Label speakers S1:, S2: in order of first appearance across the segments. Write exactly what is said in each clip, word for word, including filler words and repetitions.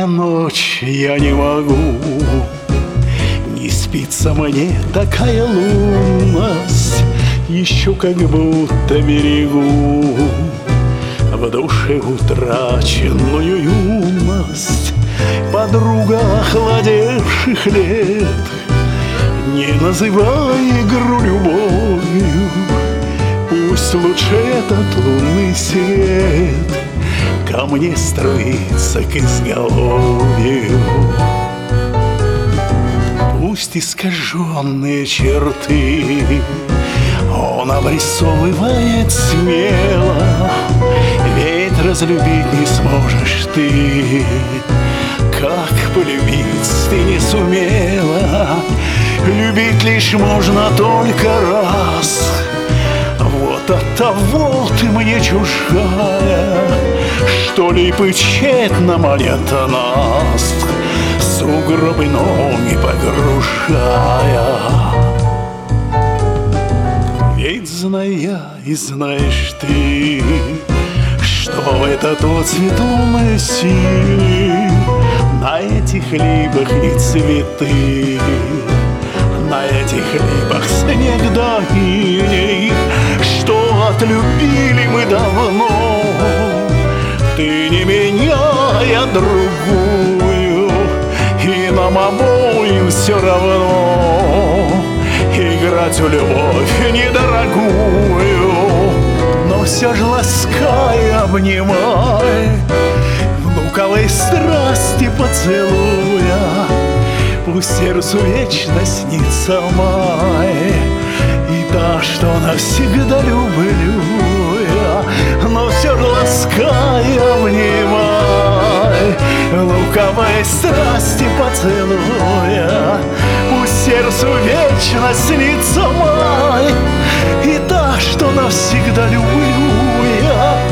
S1: ночь я не могу, не спится мне такая лунность, еще как будто берегу в душе утраченную юность. Подруга охладевших лет, не называй игру любовью, пусть лучше этот лунный свет ко мне струится к изголовью. Пусть искаженные черты он обрисовывает смело, ведь разлюбить не сможешь ты, как полюбить ты не сумела. Любить лишь можно только раз, вот оттого ты мне чужая, что липы тщетно молят нас, сугробы ноги погружая. Ведь зная и знаешь ты, что в этот отцвет лунной синей на этих липах и цветы, на этих липах снег да иней, что отлюбили мы давно, ты не меня, я другую, и нам обоим все равно играть в любовь недорогую. Но все же ласкай, обнимай, в луковой страсти поцелуя, пусть сердцу вечно снится май, и та, что навсегда люблю я. Но все же ласкай, обнимай, в луковой страсти поцелуя, пусть сердцу вечно снится май, и та, что навсегда люблю я.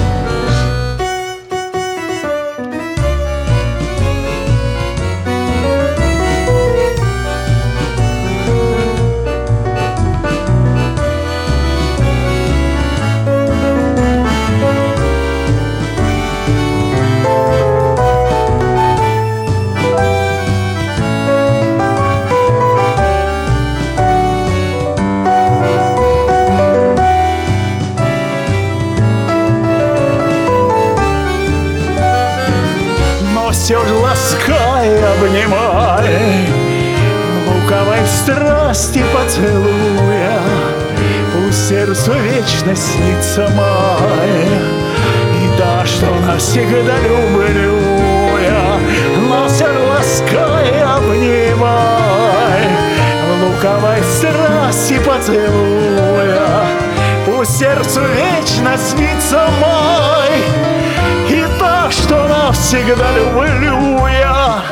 S1: Все же ласкай, обнимай, в луковой страсти поцелуя, пусть сердцу вечно снится май, и та, что навсегда люблю я. Но все же ласкай, обнимай, в луковой страсти поцелуя, пусть сердцу вечно снится май, и та, что навсегда люблю я.